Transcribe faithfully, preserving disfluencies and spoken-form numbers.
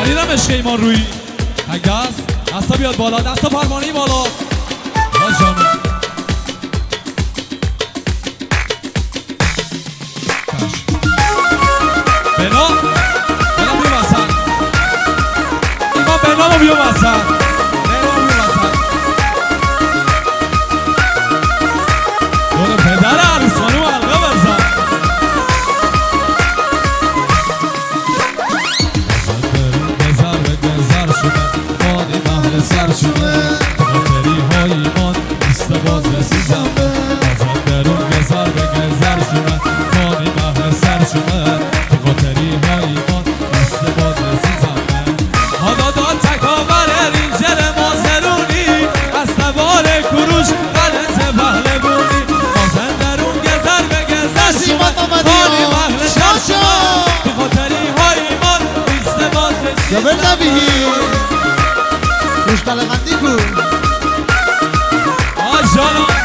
شنیدم عشق ایمان روی تگست دستا بیاد بالا دستا پروانه‌ای بالا ها جانو بنا بنا بیو وسط ایمان بنامو بیو وسط بنامو بیو وسط دور پدر عروس خانوم حلقه بزن سر شده خاطری های ایمان بیست باز رسیزم آزاد درون گذار به گذر شده خانی محل سر شده خاطری های ایمان بیست باز رسیزم حالا داد تکاور رینجر مازرونی از تبال کروش غلط پهلوونی آزاد درون گذر به گذر شده خانی محل سر شده خاطری های ایمان بیست باز رسیزم مشتاق غندی کو آجانا